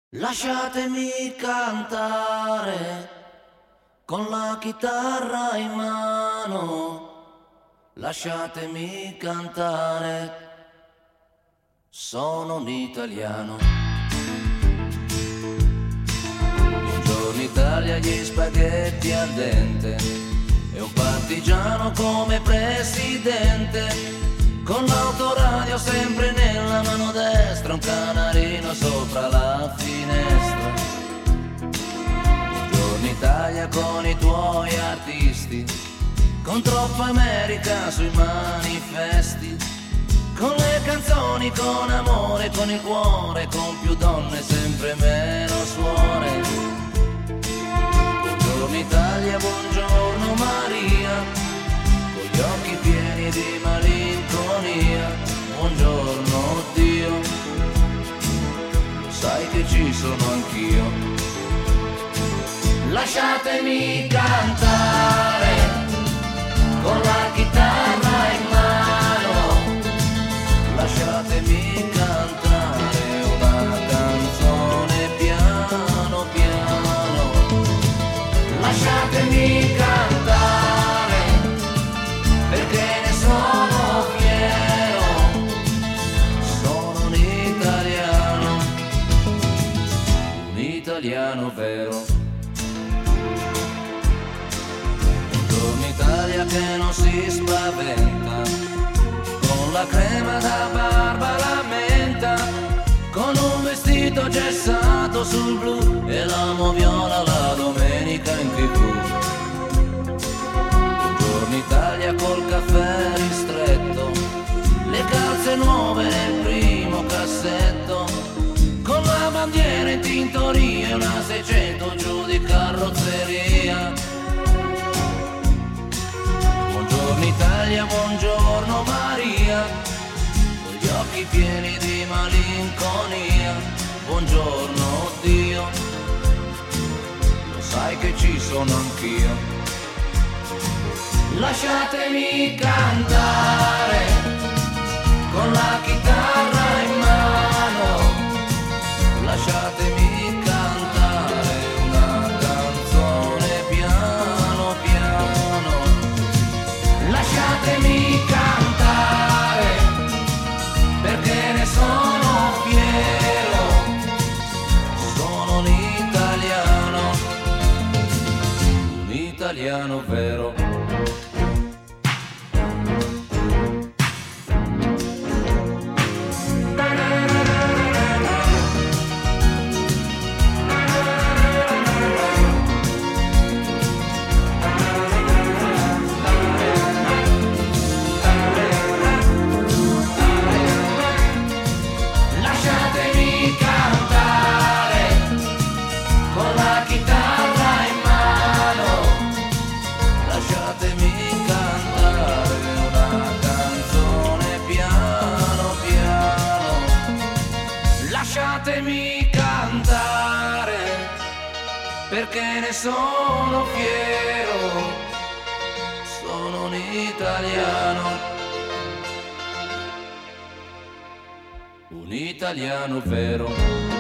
Lasciatemi cantare con la chitarra in mano, lasciatemi cantare, sono un italiano. Buongiorno Italia, gli spaghetti al dente e un partigiano come presidente, con l'autoradio sempre nella mano destra, un canarino sopra la finestra. Buongiorno Italia con i tuoi artisti, con troppa America sui manifesti, con le canzoni, con amore, con il cuore, con più donne, sempre meno suore. Buongiorno Italia, buongiorno Maria, con gli occhi pieni di malinconia. Buongiorno Dio, sai che ci sono anch'io. Lasciatemi cantare con la chitarra in mano, lasciatemi cantare una canzone piano piano, lasciatemi cantare perché ne sono fiero, sono un italiano vero. Buongiorno Italia che non si spaventa, con la crema da barba la menta, con un vestito gessato sul blu e l'amo viola la domenica in TV. Buongiorno Italia col caffè ristretto, le calze nuove nel primo cassetto, con la bandiera in tintoria e una 600 giù di carrozzeria. Buongiorno Italia, buongiorno Maria, con gli occhi pieni di malinconia. Buongiorno Dio, lo sai che ci sono anch'io. Lasciatemi cantare con la chitarra in mano, lasciatemi cantare una canzone piano piano, lasciatemi cantare perché ne sono fiero, sono un italiano vero. Lasciatemi cantare perché ne sono fiero, sono un italiano vero.